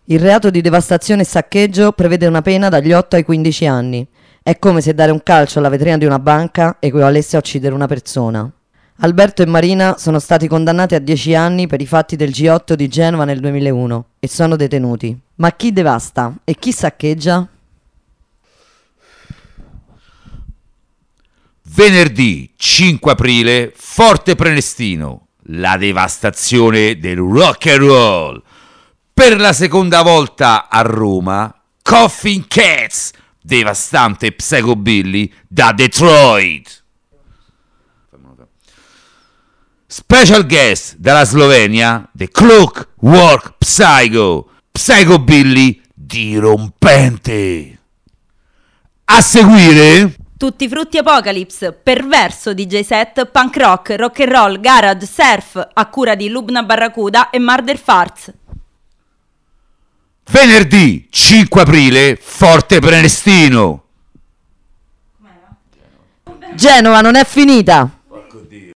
Il reato di devastazione e saccheggio prevede una pena dagli 8 ai 15 anni. È come se dare un calcio alla vetrina di una banca equivalesse a uccidere una persona. Alberto e Marina sono stati condannati a 10 anni per i fatti del G8 di Genova nel 2001 e sono detenuti. Ma chi devasta e chi saccheggia? Venerdì 5 aprile, Forte Prenestino, la devastazione del rock and roll. Per la seconda volta a Roma, Coffin Cats, devastante psychobilly da Detroit. Special guest dalla Slovenia, The Clockwork Psycho, psychobilly dirompente. A seguire Tutti frutti Apocalypse, perverso DJ set, punk rock, rock and roll, garage, surf, a cura di Lubna Barracuda e Murder Farts. venerdì 5 aprile, Forte Prenestino. Genova non è finita!